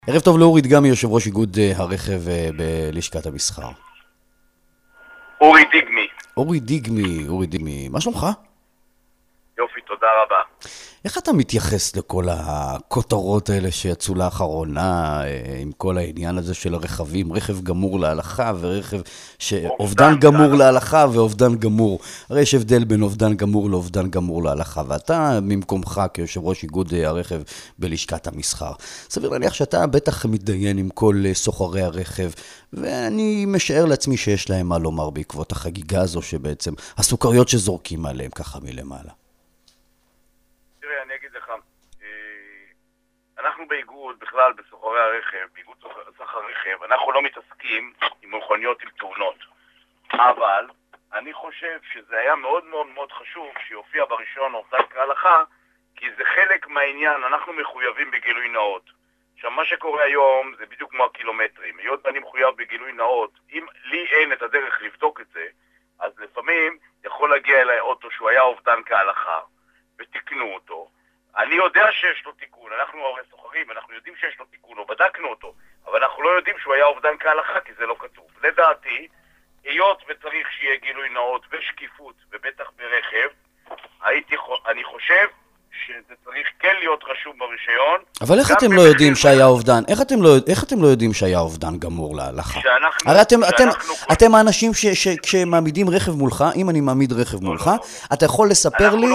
ערב טוב לאורי דגמי, יושב ראש איגוד הרכב בלשכת המסחר. אורי דיגמי. אורי דיגמי, מה שלומך? יופי, תודה רבה. איך אתה מתייחס לכל הכותרות האלה שיצאו לאחרונה, עם כל העניין הזה של הרכבים, רכב גמור להלכה ורכב אובדן גמור להלכה ואובדן גמור. הרי יש הבדל בין אובדן גמור לאובדן גמור להלכה, ואתה ממקומך כיושב ראש איגוד הרכב בלשכת המסחר. סביר להניח שאתה בטח מתדיין עם כל סוחרי הרכב, ואני משער לעצמי שיש להם מה לומר בעקבות החגיגה הזו שבעצם הסוכריות שזורקים עליהם ככה מלמעלה. אני אגיד לך, אנחנו באיגוד, בכלל בסוחרי הרכב, באיגוד סחר רכב, אנחנו לא מתעסקים עם מכוניות עם תאונות. אבל אני חושב שזה היה מאוד מאוד מאוד חשוב שיופיע ברישיון אובדן כהלכה, כי זה חלק מהעניין, אנחנו מחויבים בגילוי נאות. עכשיו, מה שקורה היום זה בדיוק כמו הקילומטרים. היות ואני מחויב בגילוי נאות, אם לי אין את הדרך לבדוק את זה, אז לפעמים יכול להגיע אליי אוטו שהוא היה אובדן כהלכה, ותקנו אותו. אני יודע שיש לו תיקון, אנחנו הרי סוחרים, אנחנו יודעים שיש לו תיקון, או בדקנו אותו, אבל אנחנו לא יודעים שהוא היה אובדן כהלכה, כי זה לא כתוב. לדעתי, היות וצריך שיהיה גילוי נאות ושקיפות, ובטח ברכב, אני חושב שזה צריך כן להיות רשום ברישיון. אבל איך אתם לא יודעים שהיה אובדן? איך אתם לא יודעים שהיה אובדן גמור להלכה? הרי אתם האנשים שכשמעמידים רכב מולך, אם אני מעמיד רכב מולך, אתה יכול לספר לי...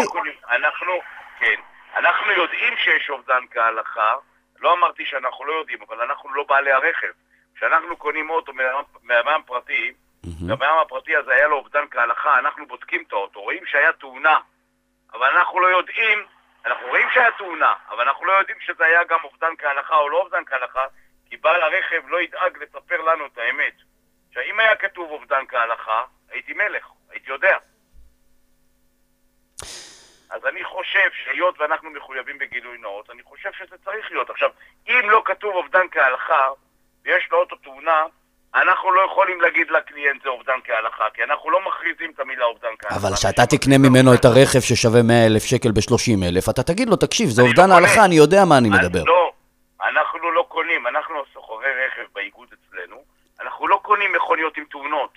אנחנו יודעים שיש אובדן כהלכה, לא אמרתי שאנחנו לא יודעים, אבל אנחנו לא בעלי הרכב. כשאנחנו קונים אוטו מהמע"מ פרטי, במע"מ הפרטי הזה היה לו אובדן כהלכה, אנחנו בודקים את האוטו, רואים שהיה תאונה, אבל אנחנו לא יודעים, אנחנו רואים שהיה תאונה, אבל אנחנו לא יודעים שזה היה גם אובדן כהלכה או לא אובדן כהלכה, כי בעל הרכב לא ידאג לספר לנו את האמת. שאם היה כתוב אובדן כהלכה, הייתי מלך, הייתי יודע. אז אני חושב שהיות ואנחנו מחויבים בגילוי נאות, אני חושב שזה צריך להיות. עכשיו, אם לא כתוב אובדן כהלכה, ויש לאוטו תאונה, אנחנו לא יכולים להגיד לקליינט זה אובדן כהלכה, כי אנחנו לא מכריזים את המילה אובדן כהלכה. אבל שאתה תקנה ממנו את הרכב ששווה 100,000 שקל ב-30,000, אתה תגיד לו, תקשיב, זה אובדן ההלכה, אני יודע מה אני מדבר. לא, אנחנו לא קונים, אנחנו סוחרי רכב באיגוד אצלנו, אנחנו לא קונים מכוניות עם תאונות.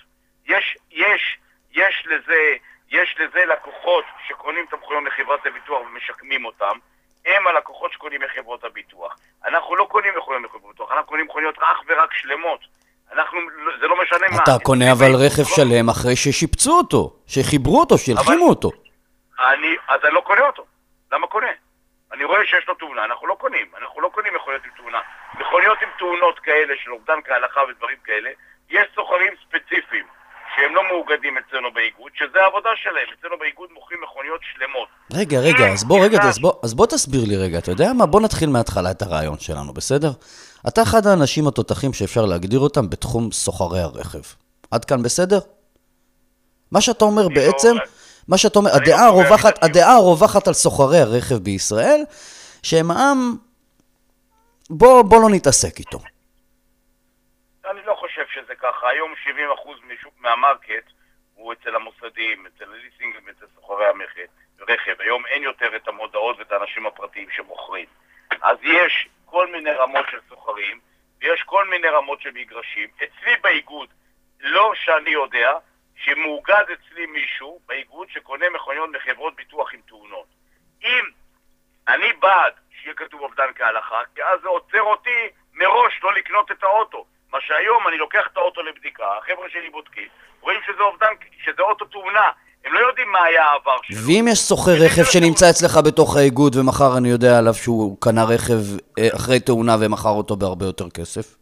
יש לזה לקוחות שקונים את המכוניות מחברת הביטוח ומשקמים אותם, הם הלקוחות שקונים מחברות הביטוח. אנחנו לא קונים מכוניות מחברות הביטוח, אנחנו קונים מכוניות אך ורק שלמות. זה לא משנה מה. אתה קונה אבל רכב שלם אחרי ששיפצו אותו, שחיברו אותו, שהלחימו אותו. אז אני לא קונה אותו. למה קונה? אני רואה שיש לו תאונה, אנחנו לא קונים מכוניות עם תאונה. מכוניות עם תאונות כאלה של אובדן כהלכה ודברים כאלה, יש סוחרים ספציפיים. שהם לא מאוגדים אצלנו באיגוד, שזה העבודה שלהם. אצלנו באיגוד מוכרים מכוניות שלמות. רגע, אז בוא תסביר לי רגע, אתה יודע מה? בוא נתחיל מההתחלה את הרעיון שלנו, בסדר? אתה אחד האנשים התותחים שאפשר להגדיר אותם בתחום סוחרי הרכב. עד כאן בסדר? מה שאתה אומר בעצם, הדעה הרווחת על סוחרי הרכב בישראל, שהם העם, בוא לא נתעסק איתו. אני לא חושב שזה ככה. היום 70% מהמרקט הוא אצל המוסדים, אצל הליסינג ואצל סוחרי הרכב. היום אין יותר את המודעות ואת האנשים הפרטיים שמוכרים. אז יש כל מיני רמות של סוחרים, ויש כל מיני רמות של מגרשים. אצלי באיגוד, לא שאני יודע, שמאוגד אצלי מישהו באיגוד שקונה מכוניות מחברות ביטוח עם תאונות. אם אני בעד שיהיה כתוב אובדן כהלכה, כי אז זה עוצר אותי מראש לא לקנות את האוטו. מה שהיום אני לוקח את האוטו לבדיקה, החבר'ה שלי בודקים, רואים שזה אובדן, שזה אוטו תאונה, הם לא יודעים מה היה העבר שלו. ואם יש סוחר רכב שנמצא אצלך בתוך האיגוד, ומחר אני יודע עליו שהוא קנה רכב אחרי תאונה ומחר אותו בהרבה יותר כסף?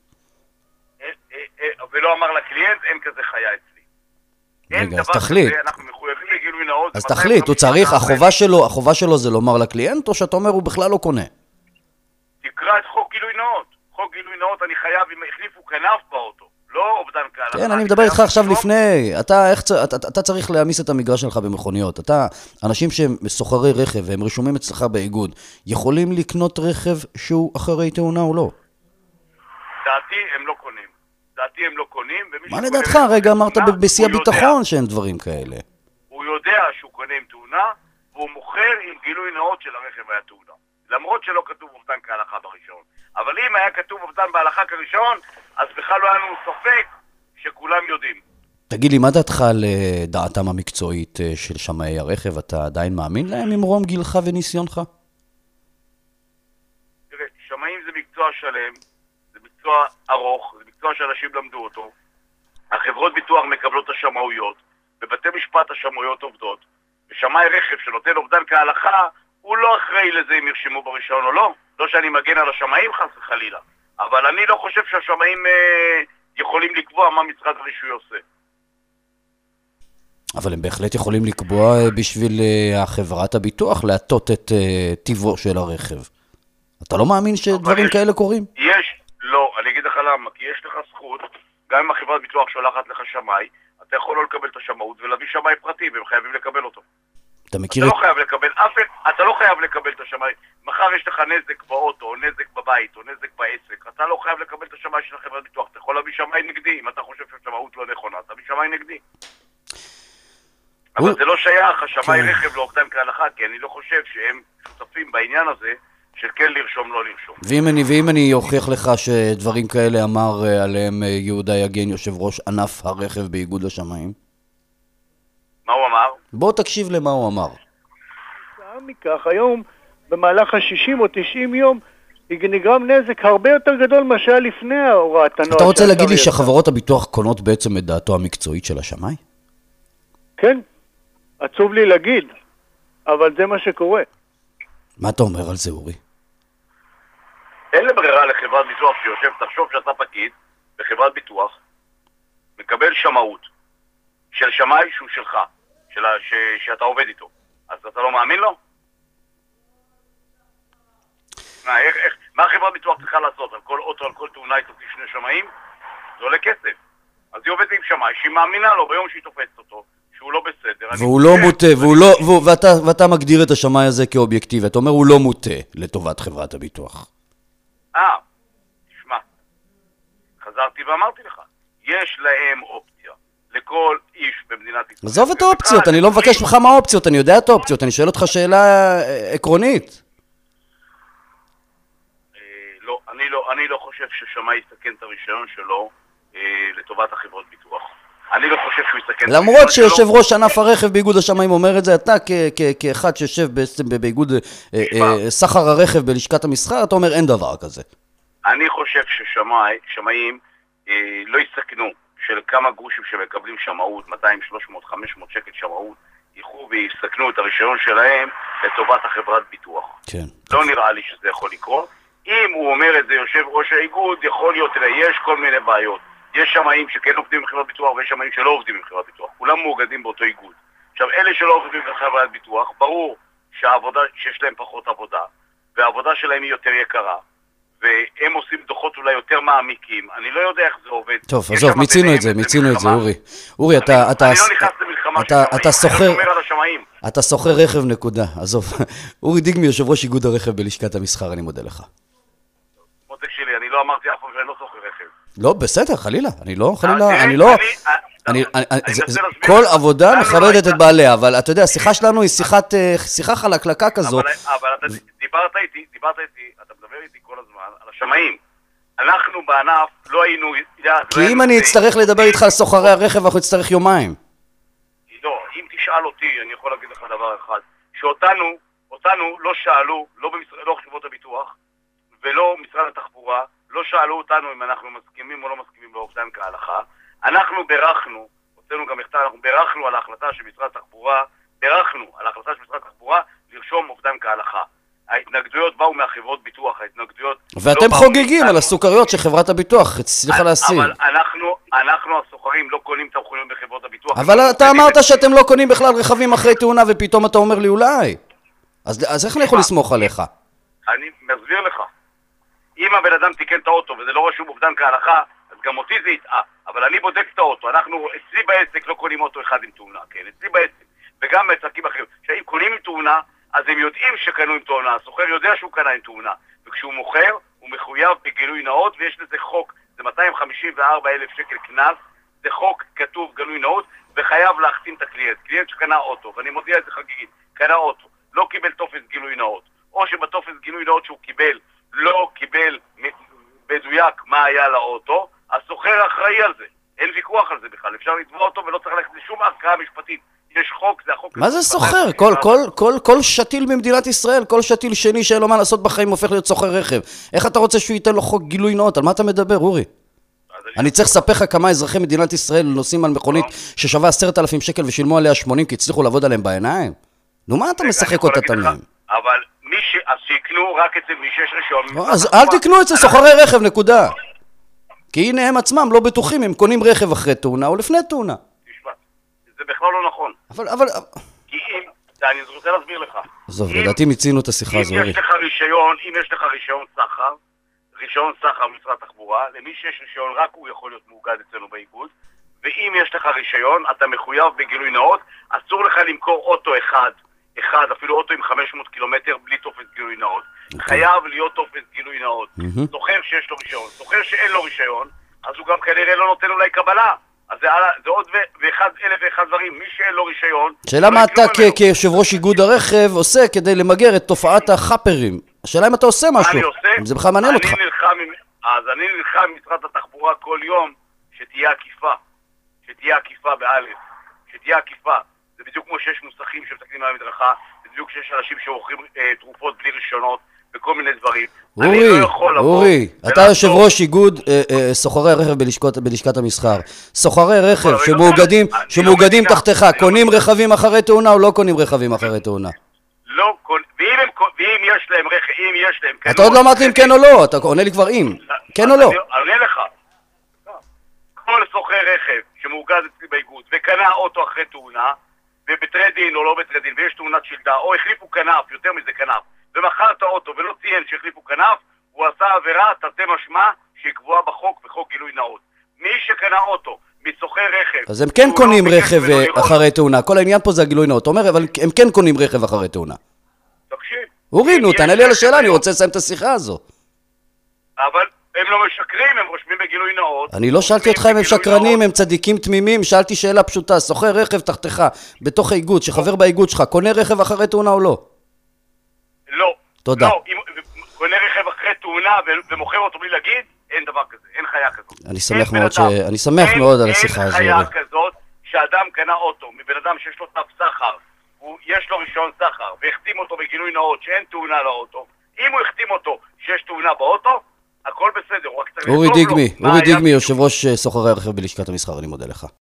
ולא אמר לקליינט, אין כזה חיה אצלי. רגע, אז תחליט. אנחנו מחויבים לגילוי נאות. אז תחליט, הוא צריך, החובה שלו זה לומר לקליינט, או שאתה אומר הוא בכלל לא קונה? תקרא את חוק גילוי נאות. חוק גילוי נאות אני חייב אם החליפו כנף באוטו, לא אובדן כהלכה. כן, אני מדבר איתך עכשיו לפני. אתה צריך להעמיס את המגרש שלך במכוניות. אנשים שהם סוחרי רכב והם רשומים אצלך באיגוד, יכולים לקנות רכב שהוא אחרי תאונה או לא? דעתי הם לא קונים. מה לדעתך? רגע אמרת בשיא הביטחון שאין דברים כאלה. הוא יודע שהוא קונה עם תאונה, והוא מוכר עם גילוי נאות של הרכב היה תאונה. למרות שלא כתוב אובדן כהלכה ברישיון. אבל אם היה כתוב אובדן בהלכה כראשון, אז בכלל לא היה לנו ספק שכולם יודעים. תגיד לי, מה דעתך על דעתם המקצועית של שמאי הרכב? אתה עדיין מאמין להם ממרום גילך וניסיונך? תראה, שמאים זה מקצוע שלם, זה מקצוע ארוך, זה מקצוע שאנשים למדו אותו. החברות ביטוח מקבלות את השמאויות, בבתי משפט השמאויות עובדות, ושמאי רכב שנותן אובדן כהלכה, הוא לא אחראי לזה אם ירשמו ברישיון או לא. לא שאני מגן על השמאים חס וחלילה, אבל אני לא חושב שהשמאים יכולים לקבוע מה משרד הרישוי עושה. אבל הם בהחלט יכולים לקבוע בשביל חברת הביטוח להטות את טיבו של הרכב. אתה לא מאמין שדברים כאלה קורים? לא, אני אגיד לך למה, כי יש לך זכות, גם אם החברת ביטוח שולחת לך שמאי, אתה יכול לא לקבל את השמאות ולהביא שמאי פרטי, והם חייבים לקבל אותו. אתה מכיר אתה לא חייב לקבל, אתה לא חייב לקבל את השמאי. מחר יש לך נזק באוטו, או נזק בבית, או נזק בעסק, אתה לא חייב לקבל את השמאי של החברת ביטוח. אתה יכול להביא שמאי נגדי, אם אתה חושב שהשמאות לא נכונה, תביא שמאי נגדי. אבל זה לא שייך, השמאי רכב לאובדן כהלכה, כי אני לא חושב שהם שותפים בעניין הזה של כן לרשום, לא לרשום. ואם אני אוכיח לך שדברים כאלה אמר עליהם יהודה יגן, יושב ראש ענף הרכב באיגוד השמאים? מה הוא אמר? בוא תקשיב למה הוא אמר. מכך, היום במהלך ה-60 או 90 יום נגרם נזק הרבה יותר גדול מה שהיה לפני הוראת הנוהל. אתה רוצה להגיד לי שחברות הביטוח קונות בעצם את דעתו המקצועית של השמאי? כן, עצוב לי להגיד, אבל זה מה שקורה. מה אתה אומר על זה, אורי? אין לברירה לחברת ביטוח שיושב, תחשוב שאתה פקיד בחברת ביטוח, מקבל שמאות של שמאי שהוא שלך, שאתה עובד איתו. אז אתה לא מאמין לו? מה החברת ביטוח צריכה לעשות? על כל אוטו, על כל תאונה היא תוציא שני שמאים? זה עולה כסף. אז היא עובדת עם שמאי שהיא מאמינה לו ביום שהיא תופסת אותו, שהוא לא בסדר. והוא לא מוטה, ואתה מגדיר את השמאי הזה כאובייקטיבי. אתה אומר הוא לא מוטה לטובת חברת הביטוח. תשמע, חזרתי ואמרתי לך, יש להם אופציה לכל איש במדינת ישראל. עזוב את האופציות, אני לא מבקש ממך מה האופציות, אני יודע את האופציות, אני שואל אותך שאלה עקרונית. אני לא חושב ששמאי יסכן את הרישיון שלו לטובת החברות ביטוח. אני לא חושב שהוא יסכן את הרישיון שלו. למרות שיושב ראש ענף הרכב באיגוד השמאים אומר את זה, אתה כאחד שיושב באיגוד סחר הרכב בלשכת המסחר, אתה אומר אין דבר כזה. אני חושב ששמאים לא יסכנו של כמה גרושים שמקבלים שמאות, 200, 300, 500 שקל שמאות, ילכו ויסכנו את הרישיון שלהם לטובת החברת ביטוח. כן. לא נראה לי שזה יכול לקרות. אם הוא אומר את זה יושב ראש האיגוד, יכול להיות, יש כל מיני בעיות. יש שמאים שכן עובדים בחברת ביטוח ויש שמאים שלא עובדים בחברת ביטוח. כולם מאוגדים באותו איגוד. עכשיו, אלה שלא עובדים בחברת ביטוח, ברור שהעבודה, שיש להם פחות עבודה, והעבודה שלהם היא יותר יקרה, והם עושים דוחות אולי יותר מעמיקים. אני לא יודע איך זה עובד. טוב, עזוב, מיצינו את זה, אורי. אורי, אני לא נכנס למלחמה אתה סוחר רכב, נקודה. עזוב. אורי דיגמי, יושב ראש איגוד הרכב בלשכת המסחר, אני מודה לך. מותק שלי, אני לא אמרתי אף פעם שאני לא סוחר רכב. לא, בסדר, חלילה. כל עבודה מכבדת את בעליה, אבל אתה יודע, השיחה שלנו היא שיחה חלקלקה כזו. אבל אתה דיברת איתי, אתה מדבר איתי כל הזמן על השמאים. אנחנו בענף לא היינו... כי אם אני אצטרך לדבר איתך על סוחרי הרכב, אנחנו נצטרך יומיים. לא, אם תשאל אותי, אני יכול להגיד לך דבר אחד, שאותנו לא שאלו, לא חברות הביטוח, ולא משרד התחבורה, לא שאלו אותנו אם אנחנו מסכימים או לא מסכימים לאובדן כהלכה. אנחנו בירכנו, הוצאנו גם מכתב, אנחנו בירכנו על ההחלטה של משרד התחבורה, לרשום אובדן כהלכה. ההתנגדויות באו מהחברות ביטוח, ואתם חוגגים על הסוכריות שחברת הביטוח הצליחה להשיג. אבל אנחנו הסוחרים לא קונים תמחורים בחברות הביטוח. אבל אתה אמרת שאתם לא קונים בכלל רכבים אחרי תאונה, ופתאום אתה אומר לי אולי. אז איך אני יכול לסמוך עליך? אני מסביר לך. אם הבן אדם תיקן את האוטו וזה לא רשום אובדן כהלכה, אז גם אותי זה יטעה. אבל אני בודק את האוטו. אצלי בעסק לא קונים אוטו אחד עם תאונה, כן? אצלי בעסק. וגם בעסקים אחרים. שאם קונים עם תאונה, אז הם יודעים שקנו עם תאונה. הסוחר יודע שהוא קנה עם תאונה. וכשהוא מוכר, הוא מחויב בגילוי נאות, ויש לזה חוק. זה 254,000 שקל קנס. זה חוק כתוב גילוי נאות, וחייב להחתים את הקליינט. קליינט שקנה אוטו, ואני מודיע את זה חגיגית, קנה אוטו, לא קיבל טופס גילוי נאות. או שבטופס גילוי נאות שהוא קיבל, לא קיבל בדויק מה היה לאוטו, הסוחר אחראי על זה. אין ויכוח על זה בכלל, אפשר לתבוע אותו ולא צריך ללכת לשום ערכאה משפטית. יש חוק, זה החוק... מה זה סוחר? כל שתיל במדינת ישראל, כל שתיל שני שאין לו מה לעשות בחיים הופך להיות סוחר רכב. איך אתה רוצה שהוא ייתן לו חוק גילוי נאות? על מה אתה מדבר, אורי? אני צריך לספר לך כמה אזרחי מדינת ישראל נוסעים על מכונית ששווה 10,000 שקל ושילמו עליה 80 כי הצליחו לעבוד עליהם בעיניים? נו, מה אתה משחק אותה תמים? אבל אז שיקנו רק אצל מי שיש רישיון... אז אל תקנו אצל סוחרי רכב, נקודה. כי הנה הם עצמם לא בטוחים, הם קונים רכב אחרי תאונה או לפני תאונה. תשמע, זה בכלל לא נכון. אבל... כי אני רוצה להסביר לך. עזוב, לדעתי מיצינו את השיחה הזו. אם יש לך רישיון סחר משרד התחבורה, למי שיש רישיון רק הוא יכול להיות מאוגד אצלנו באיגוד, ואם יש לך רישיון, אתה מחויב בגילוי נאות, אסור לך למכור אוטו אחד, אפילו אוטו עם 500 קילומטר בלי טופס גילוי נאות. חייב להיות טופס גילוי נאות. סוחר שיש לו רישיון, סוחר שאין לו רישיון, אז הוא גם כנראה לא נותן אולי קבלה. אז זה עוד אלף ואחד דברים, מי שאין לו רישיון... שאלה מה אתה כיושב ראש איגוד הרכב עושה כדי למגר את תופעת החאפרים? השאלה אם אתה עושה משהו, אם זה בכלל מעניין אותך. אז אני נלחם עם משרד התחבורה כל יום שתהיה עקיפה באלף, שתהיה עקיפה. זה בדיוק כמו שיש מוסכים שמתקנים על המדרכה, זה בדיוק שיש אנשים שעורכים תרופות בלי רישיונות וכל מיני דברים. אורי, אתה יושב ראש איגוד סוחרי הרכב בלשכת המסחר. סוחרי רכב שמאוגדים תחתיך, קונים רכבים אחרי תאונה או לא קונים רכבים אחרי תאונה? לא, ואם יש להם רכב, אם יש להם... אתה עוד לא אמרת לי אם כן או לא, אתה עונה לי כבר אם. כן או לא? אני עונה לך. כל סוחר רכב שמאוגד אצלי באיגוד וקנה אוטו אחרי תאונה, ובטרדין או לא בטרדין, ויש תאונת שלדה, או החליפו כנף, יותר מזה כנף, ומכר את האוטו ולא ציין שהחליפו כנף, הוא עשה עבירה, תרתי משמע, שהיא קבועה בחוק גילוי נאות. מי שקנה אוטו מסוחר רכב... אז הם כן קונים רכב אחרי תאונה, כל העניין פה זה הגילוי נאות. אתה אומר, אבל הם כן קונים רכב אחרי תאונה. תקשיב. אורי, נו, תענה לי על השאלה, אני רוצה לסיים את השיחה הזו. אבל הם לא משקרים, הם רושמים בגילוי נאות. אני לא שאלתי אותך אם הם שקרנים, הם צדיקים תמימים, שאלתי שאלה פשוטה, סוחר רכב תחתיך, בתוך האיגוד, שחבר באיגוד שלך, קונה רכב אחרי תאונה או לא? לא. תודה. לא, אם קונה רכב אחרי תאונה ומוכר אותו בלי להגיד, אין דבר כזה, אין חיה כזאת. אני שמח מאוד על השיחה הזו. אין חיה כזאת שאדם קנה אוטו, מבן אדם שיש לו תו סחר, יש לו רישיון סחר, והחתים אותו בגילוי נאות שאין תאונה לאוטו, אם הוא החתים אותו שיש תאונה באוטו, הכל בסדר, הוא רק צריך... אורי דיגמי, יושב ראש סוחרי הרכב בלשכת המסחר, אני מודה לך.